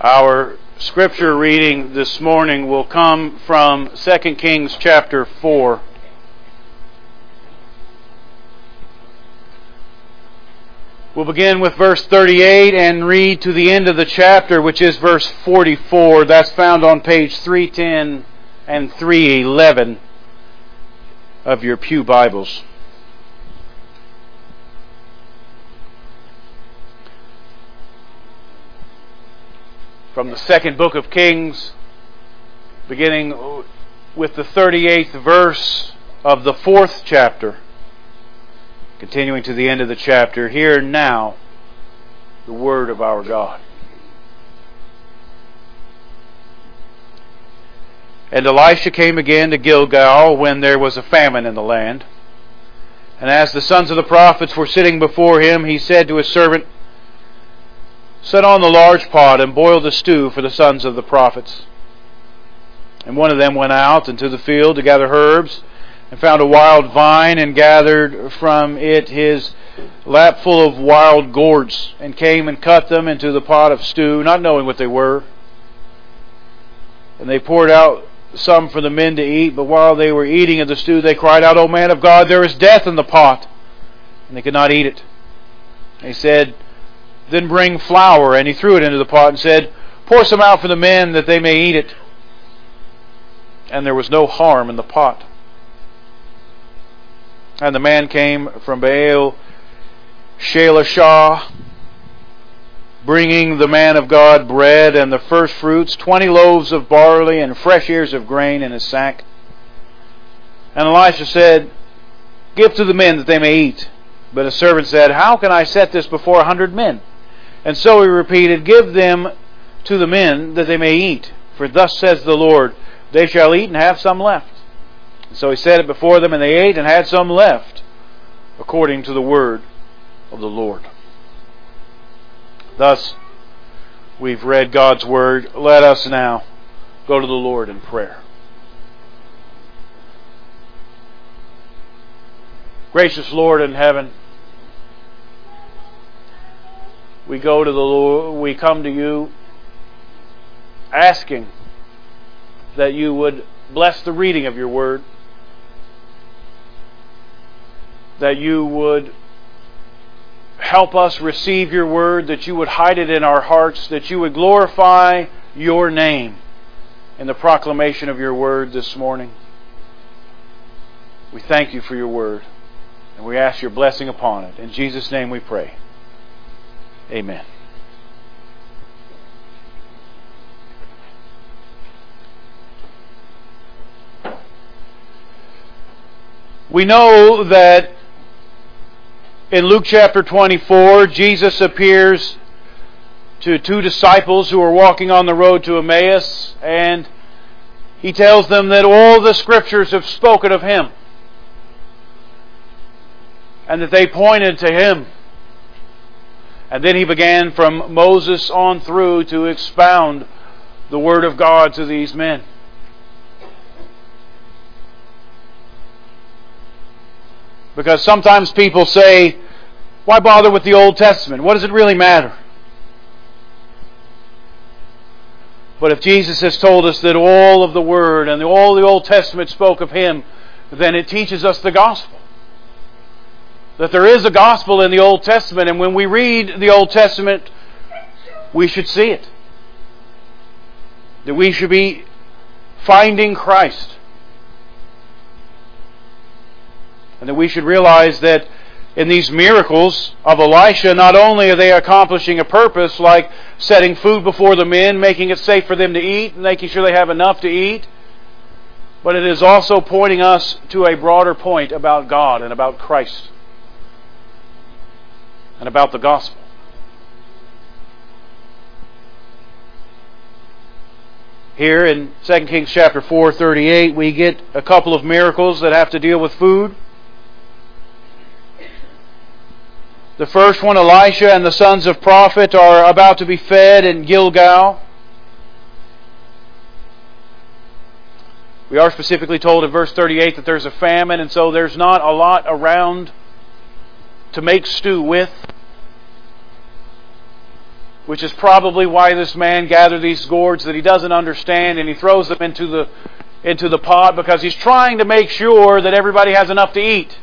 Our scripture reading this morning will come from 2 Kings chapter 4. We'll begin with verse 38 and read to the end of the chapter, which is verse 44. That's found on page 310 and 311 of your pew Bibles. From the second book of Kings, beginning with the 38th verse of the 4th chapter, continuing to the end of the chapter. Hear now the word of our God. And Elisha came again to Gilgal when there was a famine in the land. And as the sons of the prophets were sitting before him, he said to his servant, "Set on the large pot and boil the stew for the sons of the prophets." And one of them went out into the field to gather herbs, and found a wild vine, and gathered from it his lapful of wild gourds, and came and cut them into the pot of stew, not knowing what they were. And they poured out some for the men to eat, but while they were eating of the stew, they cried out, "O man of God, there is death in the pot!" And they could not eat it. And he said, "Then bring flour." And he threw it into the pot and said, "Pour some out for the men that they may eat it." And there was no harm in the pot. And the man came from Baal Shalishah, bringing the man of God bread and the first fruits, 20 loaves of barley and fresh ears of grain in his sack. And Elisha said, "Give to the men that they may eat." But his servant said, "How can I set this before 100 men? And so he repeated, "Give them to the men that they may eat. For thus says the Lord, they shall eat and have some left." And so he set it before them, and they ate and had some left, according to the word of the Lord. Thus, we've read God's word. Let us now go to the Lord in prayer. Gracious Lord in heaven, we go to the Lord, we come to you asking that you would bless the reading of your word, that you would help us receive your word, that you would hide it in our hearts, that you would glorify your name in the proclamation of your word this morning. We thank you for your word, and we ask your blessing upon it. In Jesus' name we pray. Amen. We know that in Luke chapter 24, Jesus appears to two disciples who are walking on the road to Emmaus, and he tells them that all the scriptures have spoken of him, and that they pointed to him. And then he began from Moses on through to expound the Word of God to these men. Because sometimes people say, why bother with the Old Testament? What does it really matter? But if Jesus has told us that all of the Word and all the Old Testament spoke of Him, then it teaches us the gospel. That there is a gospel in the Old Testament, and when we read the Old Testament, we should see it. That we should be finding Christ. And that we should realize that in these miracles of Elisha, not only are they accomplishing a purpose like setting food before the men, making it safe for them to eat, and making sure they have enough to eat, but it is also pointing us to a broader point about God and about Christ and about the gospel. Here in 2 Kings chapter 4:38, we get a couple of miracles that have to deal with food. The first one, Elisha and the sons of prophet are about to be fed in Gilgal. We are specifically told in verse 38 that there's a famine, and so there's not a lot around to make stew with. which is probably why this man gathered these gourds that he doesn't understand, and he throws them into the pot because he's trying to make sure that everybody has enough to eat.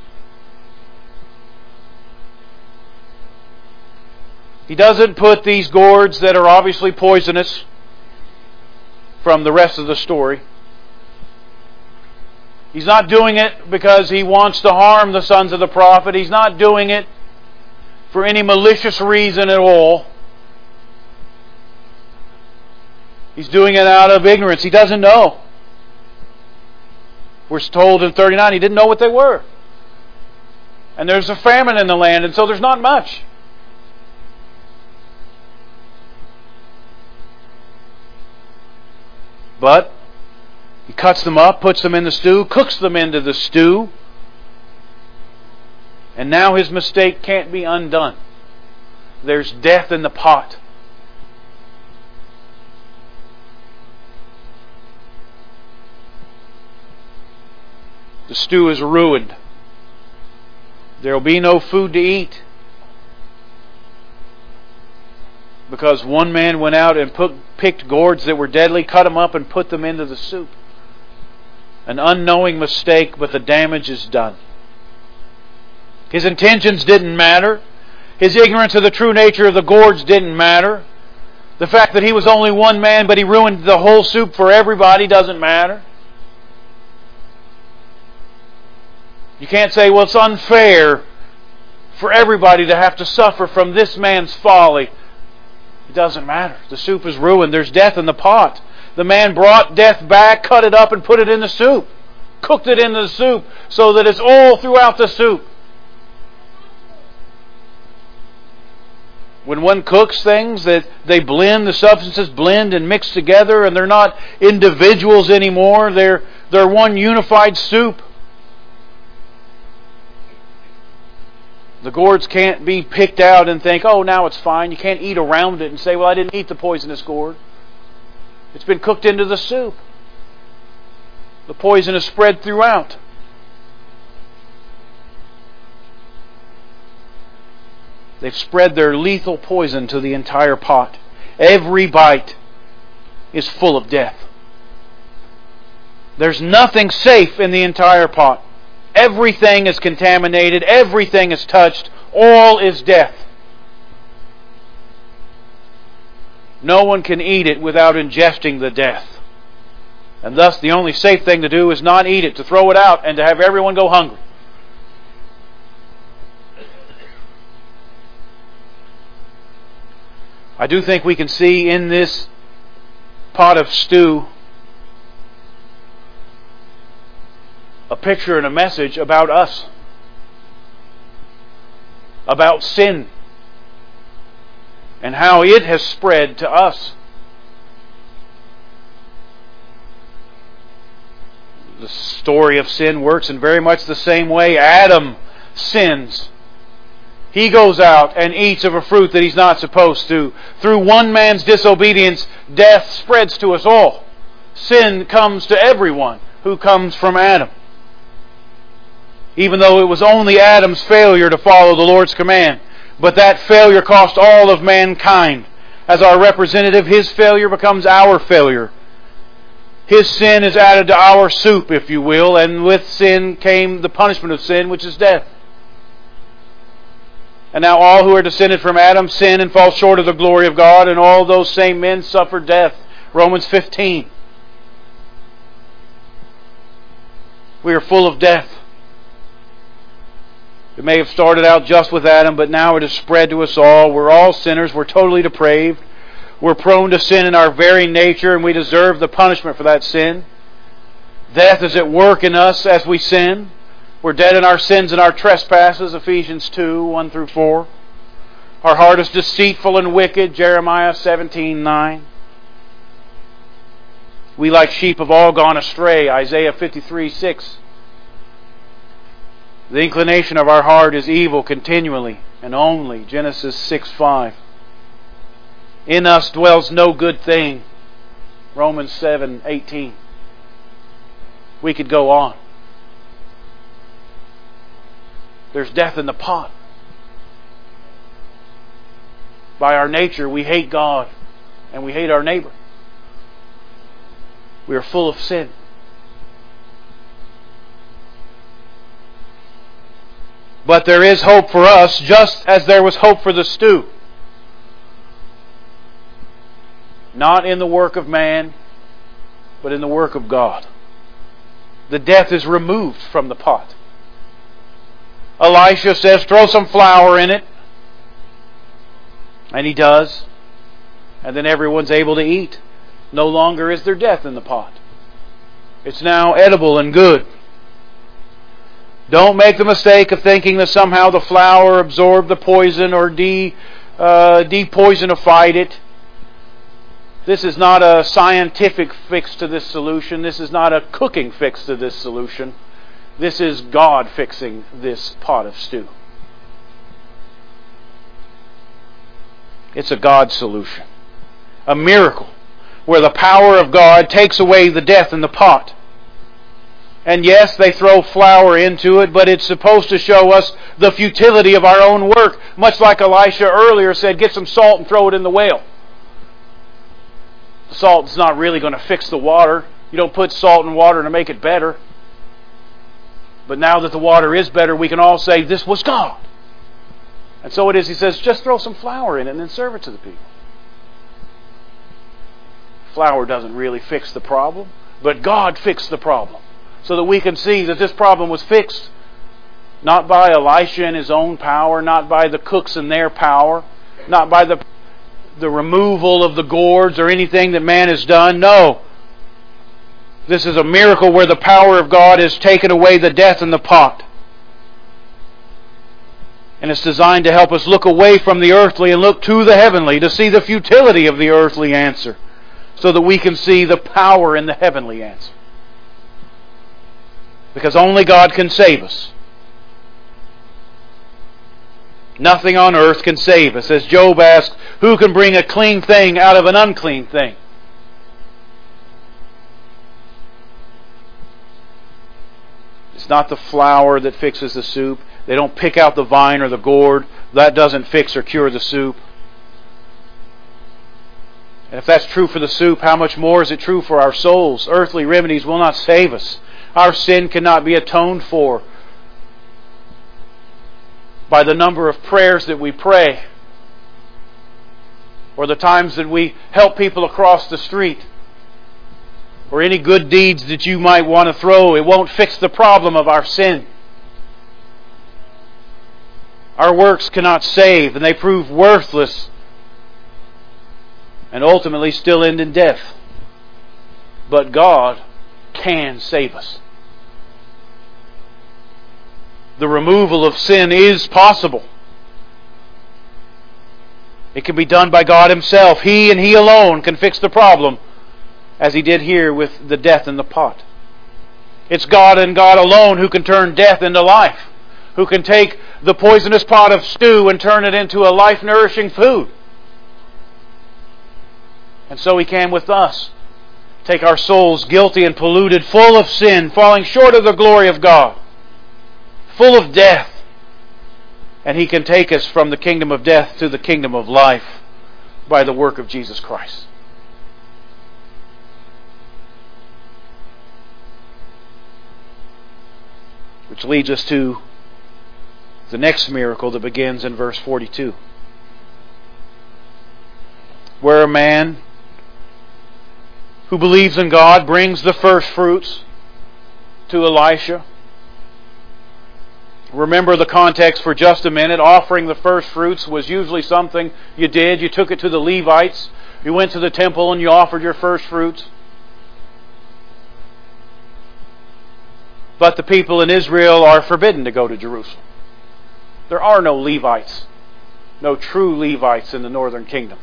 He doesn't put these gourds that are obviously poisonous from the rest of the story. He's not doing it because he wants to harm the sons of the prophet. He's not doing it for any malicious reason at all. He's doing it out of ignorance. He doesn't know. We're told in 39 he didn't know what they were. And there's a famine in the land, and so there's not much. But he cuts them up, puts them in the stew, cooks them into the stew. And now his mistake can't be undone. There's death in the pot. The stew is ruined. There will be no food to eat. Because one man went out and picked gourds that were deadly, cut them up and put them into the soup. An unknowing mistake, but the damage is done. His intentions didn't matter. His ignorance of the true nature of the gourds didn't matter. The fact that he was only one man, but he ruined the whole soup for everybody, doesn't matter. You can't say, well, it's unfair for everybody to have to suffer from this man's folly. It doesn't matter. The soup is ruined. There's death in the pot. The man brought death back, cut it up, and put it in the soup. Cooked it into the soup so that it's all throughout the soup. When one cooks things, that they blend, the substances blend and mix together, and they're not individuals anymore. They're one unified soup. The gourds can't be picked out and think, oh, now it's fine. You can't eat around it and say, well, I didn't eat the poisonous gourd. It's been cooked into the soup. The poison is spread throughout. They've spread their lethal poison to the entire pot. Every bite is full of death. There's nothing safe in the entire pot. Everything is contaminated. Everything is touched. All is death. No one can eat it without ingesting the death. And thus the only safe thing to do is not eat it, to throw it out, and to have everyone go hungry. I do think we can see in this pot of stew a picture and a message about us, about sin, and how it has spread to us. The story of sin works in very much the same way. Adam sins. He goes out and eats of a fruit that he's not supposed to. Through one man's disobedience, death spreads to us all. Sin comes to everyone who comes from Adam. Even though it was only Adam's failure to follow the Lord's command. But that failure cost all of mankind. As our representative, his failure becomes our failure. His sin is added to our soup, if you will, and with sin came the punishment of sin, which is death. And now all who are descended from Adam sin and fall short of the glory of God, and all those same men suffer death. Romans 15. We are full of death. It may have started out just with Adam, but now it has spread to us all. We're all sinners. We're totally depraved. We're prone to sin in our very nature, and we deserve the punishment for that sin. Death is at work in us as we sin. We're dead in our sins and our trespasses, Ephesians 2, 1 through 4. Our heart is deceitful and wicked, Jeremiah 17, 9. We like sheep have all gone astray, Isaiah 53, 6. The inclination of our heart is evil continually and only, Genesis 6, 5. In us dwells no good thing, Romans 7, 18. We could go on. There's death in the pot. By our nature, we hate God and we hate our neighbor. We are full of sin. But there is hope for us, just as there was hope for the stew. Not in the work of man, but in the work of God. The death is removed from the pot. Elisha says, throw some flour in it. And he does. And then everyone's able to eat. No longer is there death in the pot. It's now edible and good. Don't make the mistake of thinking that somehow the flour absorbed the poison or depoisonified it. This is not a scientific fix to this solution. This is not a cooking fix to this solution. This is God fixing this pot of stew. It's a God solution. A miracle where the power of God takes away the death in the pot. And yes, they throw flour into it, but it's supposed to show us the futility of our own work. Much like Elisha earlier said, get some salt and throw it in the well. The salt's not really going to fix the water. You don't put salt in water to make it better. But now that the water is better, we can all say, this was God. And so it is, he says, just throw some flour in it and then serve it to the people. Flour doesn't really fix the problem, but God fixed the problem. So that we can see that this problem was fixed not by Elisha and his own power, not by the cooks and their power, not by the removal of the gourds or anything that man has done. No. This is a miracle where the power of God has taken away the death in the pot. And it's designed to help us look away from the earthly and look to the heavenly, to see the futility of the earthly answer, so that we can see the power in the heavenly answer. Because only God can save us. Nothing on earth can save us. As Job asked, who can bring a clean thing out of an unclean thing? It's not the flour that fixes the soup. They don't pick out the vine or the gourd. That doesn't fix or cure the soup. And if that's true for the soup, how much more is it true for our souls? Earthly remedies will not save us. Our sin cannot be atoned for by the number of prayers that we pray, or the times that we help people across the street, or any good deeds that you might want to throw. It won't fix the problem of our sin. Our works cannot save, and they prove worthless and ultimately still end in death. But God can save us. The removal of sin is possible. It can be done by God Himself. He and He alone can fix the problem, as He did here with the death in the pot. It's God and God alone who can turn death into life, who can take the poisonous pot of stew and turn it into a life-nourishing food. And so He can with us take our souls guilty and polluted, full of sin, falling short of the glory of God, full of death. And He can take us from the kingdom of death to the kingdom of life by the work of Jesus Christ. Which leads us to the next miracle that begins in verse 42. Where a man who believes in God brings the first fruits to Elisha. Remember the context for just a minute. Offering the first fruits was usually something you did. You took it to the Levites. You went to the temple and you offered your first fruits. But the people in Israel are forbidden to go to Jerusalem. There are no Levites, no true Levites in the northern kingdom.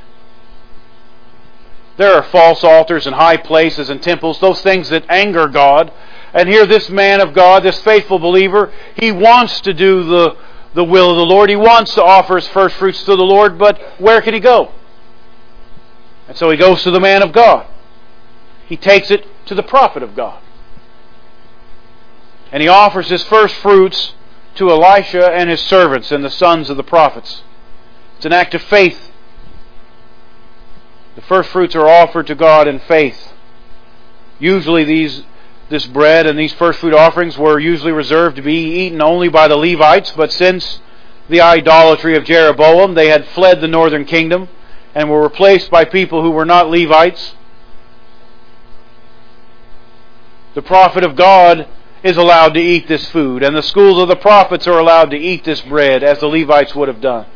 There are false altars and high places and temples, those things that anger God. And here this man of God, this faithful believer, he wants to do the will of the Lord. He wants to offer his first fruits to the Lord, but where can he go? And so he goes to the man of God. He takes it to the prophet of God. And he offers his first fruits to Elisha and his servants and the sons of the prophets. It's an act of faith. The first fruits are offered to God in faith. Usually this bread and these first fruit offerings were usually reserved to be eaten only by the Levites, but since the idolatry of Jeroboam, they had fled the northern kingdom and were replaced by people who were not Levites. The prophet of God is allowed to eat this food, and the schools of the prophets are allowed to eat this bread as the Levites would have done.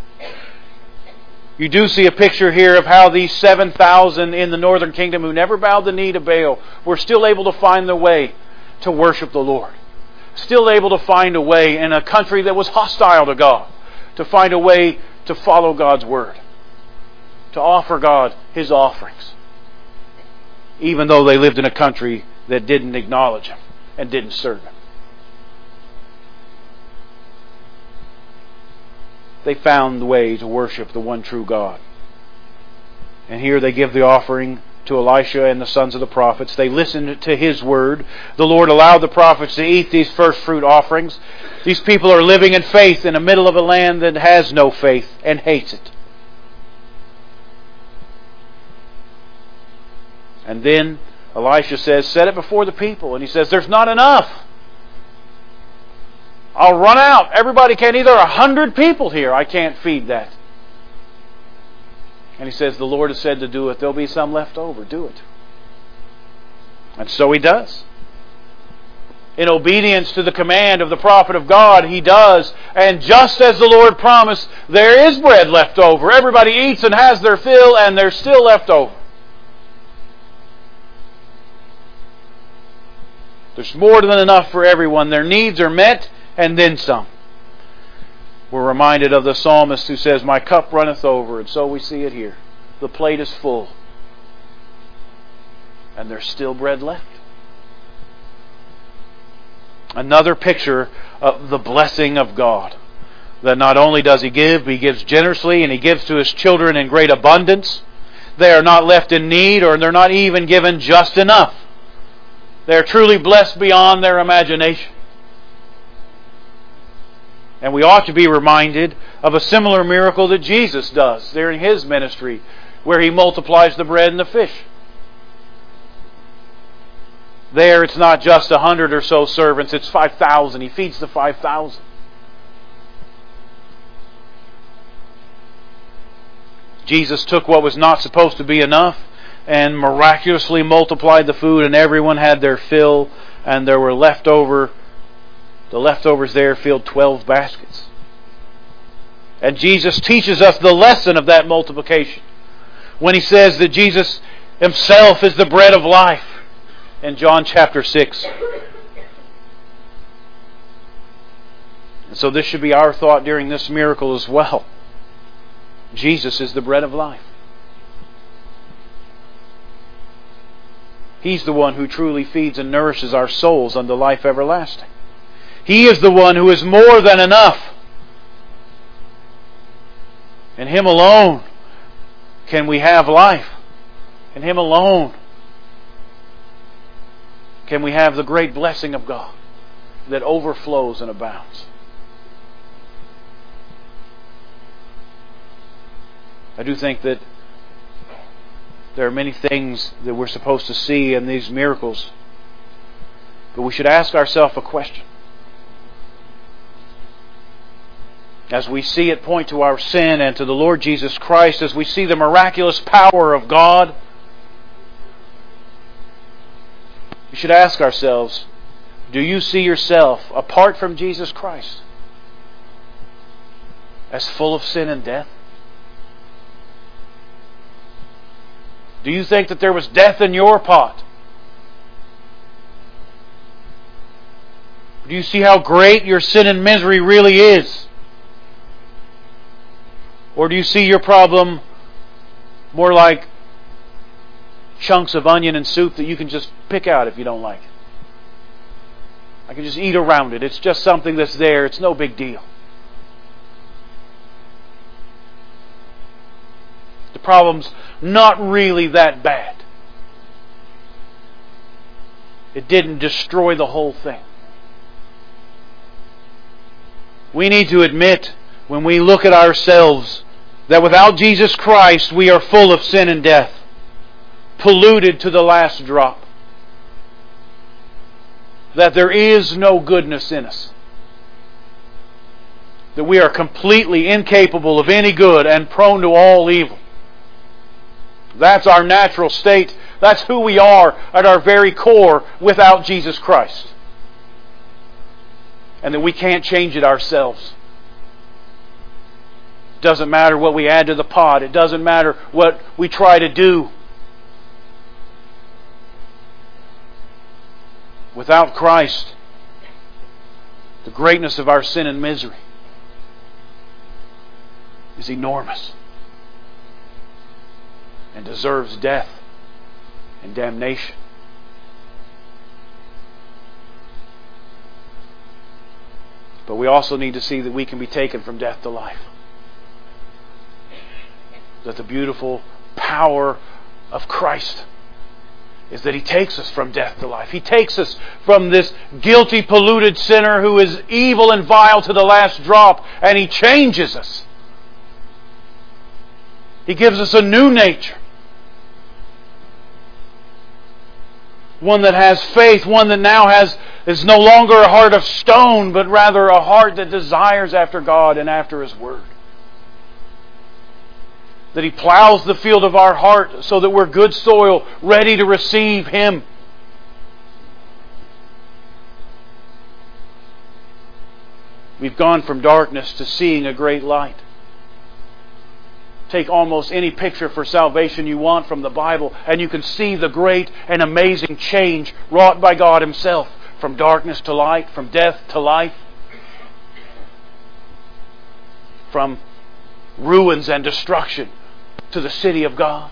You do see a picture here of how these 7,000 in the northern kingdom who never bowed the knee to Baal were still able to find their way to worship the Lord. Still able to find a way in a country that was hostile to God, to find a way to follow God's word, to offer God His offerings, even though they lived in a country that didn't acknowledge Him and didn't serve Him. They found the way to worship the one true God. And here they give the offering to Elisha and the sons of the prophets. They listened to his word. The Lord allowed the prophets to eat these first fruit offerings. These people are living in faith in the middle of a land that has no faith and hates it. And then Elisha says, set it before the people. And he says, there's not enough. I'll run out. Everybody can't eat. There are 100 people here. I can't feed that. And he says, the Lord has said to do it. There'll be some left over. Do it. And so he does. In obedience to the command of the prophet of God, he does. And just as the Lord promised, there is bread left over. Everybody eats and has their fill, and there's still left over. There's more than enough for everyone. Their needs are met, and then some. We're reminded of the psalmist who says, my cup runneth over, and so we see it here. The plate is full, and there's still bread left. Another picture of the blessing of God. That not only does He give, but He gives generously, and He gives to His children in great abundance. They are not left in need, or they're not even given just enough. They are truly blessed beyond their imagination. And we ought to be reminded of a similar miracle that Jesus does during His ministry, where He multiplies the bread and the fish. There it's not just 100 or so servants, it's 5,000. He feeds the 5,000. Jesus took what was not supposed to be enough and miraculously multiplied the food, and everyone had their fill, and there were leftover. The leftovers there filled 12 baskets. And Jesus teaches us the lesson of that multiplication when He says that Jesus Himself is the bread of life in John chapter 6. And so this should be our thought during this miracle as well. Jesus is the bread of life. He's the one who truly feeds and nourishes our souls unto life everlasting. He is the one who is more than enough. In Him alone can we have life. In Him alone can we have the great blessing of God that overflows and abounds. I do think that there are many things that we're supposed to see in these miracles, but we should ask ourselves a question. As we see it point to our sin and to the Lord Jesus Christ, as we see the miraculous power of God, we should ask ourselves, do you see yourself, apart from Jesus Christ, as full of sin and death? Do you think that there was death in your pot? Do you see how great your sin and misery really is? Or do you see your problem more like chunks of onion and soup that you can just pick out if you don't like it? I can just eat around it. It's just something that's there. It's no big deal. The problem's not really that bad. It didn't destroy the whole thing. We need to admit, when we look at ourselves that without Jesus Christ we are full of sin and death, polluted to the last drop. That there is no goodness in us. That we are completely incapable of any good and prone to all evil. That's our natural state. That's who we are at our very core without Jesus Christ. And that we can't change it ourselves. It doesn't matter what we add to the pot. It doesn't matter what we try to do. Without Christ, the greatness of our sin and misery is enormous and deserves death and damnation. But we also need to see that we can be taken from death to life. That the beautiful power of Christ is that He takes us from death to life. He takes us from this guilty, polluted sinner who is evil and vile to the last drop, and He changes us. He gives us a new nature. One that has faith, one that now is no longer a heart of stone, but rather a heart that desires after God and after His Word. That He plows the field of our heart so that we're good soil, ready to receive Him. We've gone from darkness to seeing a great light. Take almost any picture for salvation you want from the Bible, and you can see the great and amazing change wrought by God Himself, from darkness to light, from death to life, from ruins and destruction to the city of God.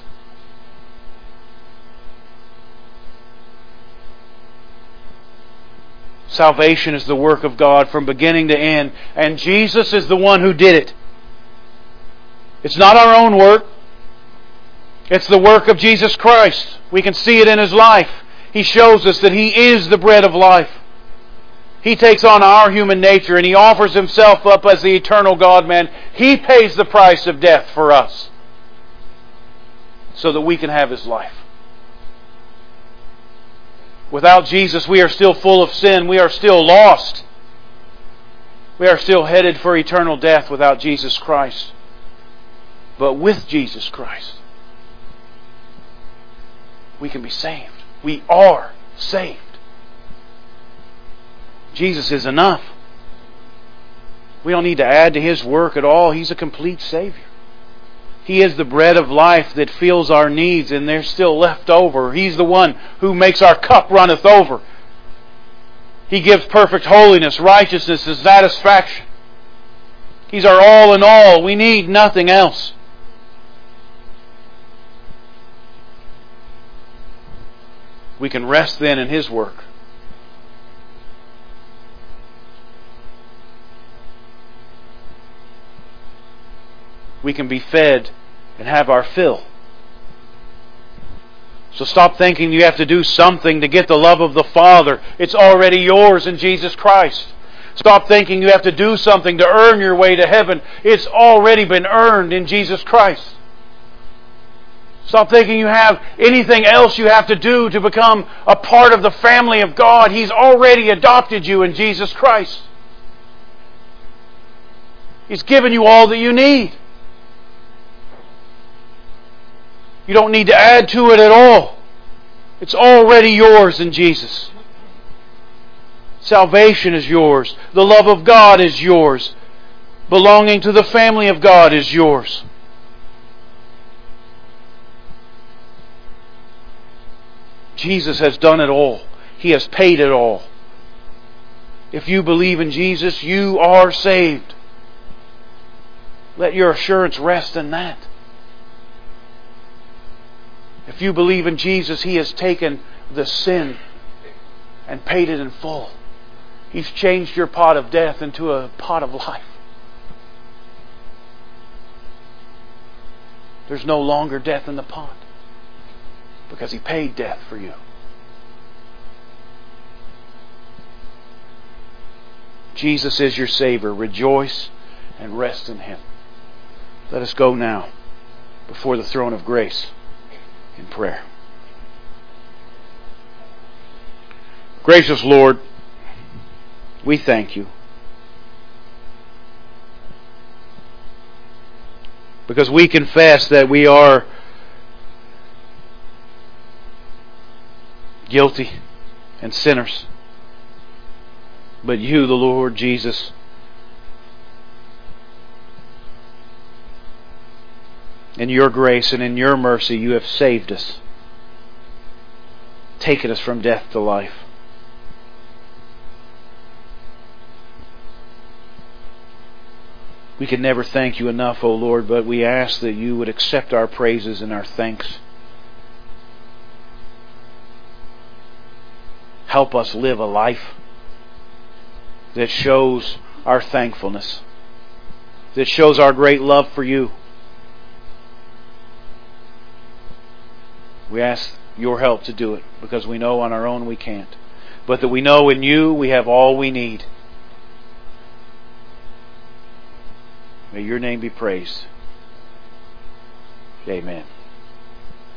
Salvation is the work of God from beginning to end, and Jesus is the one who did it. It's not our own work. It's the work of Jesus Christ. We can see it in His life. He shows us that He is the bread of life. He takes on our human nature and He offers Himself up as the eternal God-man. He pays the price of death for us so that we can have His life. Without Jesus, we are still full of sin. We are still lost. We are still headed for eternal death without Jesus Christ. But with Jesus Christ, we can be saved. We are saved. Jesus is enough. We don't need to add to His work at all. He's a complete Savior. He is the bread of life that fills our needs, and there's still left over. He's the one who makes our cup runneth over. He gives perfect holiness, righteousness, and satisfaction. He's our all in all. We need nothing else. We can rest then in His work. We can be fed and have our fill. So stop thinking you have to do something to get the love of the Father. It's already yours in Jesus Christ. Stop thinking you have to do something to earn your way to heaven. It's already been earned in Jesus Christ. Stop thinking you have anything else you have to do to become a part of the family of God. He's already adopted you in Jesus Christ. He's given you all that you need. You don't need to add to it at all. It's already yours in Jesus. Salvation is yours. The love of God is yours. Belonging to the family of God is yours. Jesus has done it all. He has paid it all. If you believe in Jesus, you are saved. Let your assurance rest in that. If you believe in Jesus, He has taken the sin and paid it in full. He's changed your pot of death into a pot of life. There's no longer death in the pot because He paid death for you. Jesus is your Savior. Rejoice and rest in Him. Let us go now before the throne of grace in prayer. Gracious Lord, we thank You because we confess that we are guilty and sinners. But You, the Lord Jesus, in Your grace and in Your mercy, You have saved us, taken us from death to life. We can never thank You enough, O Lord, but we ask that You would accept our praises and our thanks. Help us live a life that shows our thankfulness, that shows our great love for You. We ask Your help to do it, because we know on our own we can't. But that we know in You we have all we need. May Your name be praised. Amen.